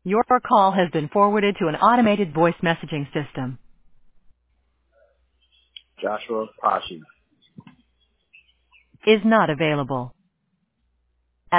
Your call has been forwarded to an automated voice messaging system. Joshua Pashi. Is not available.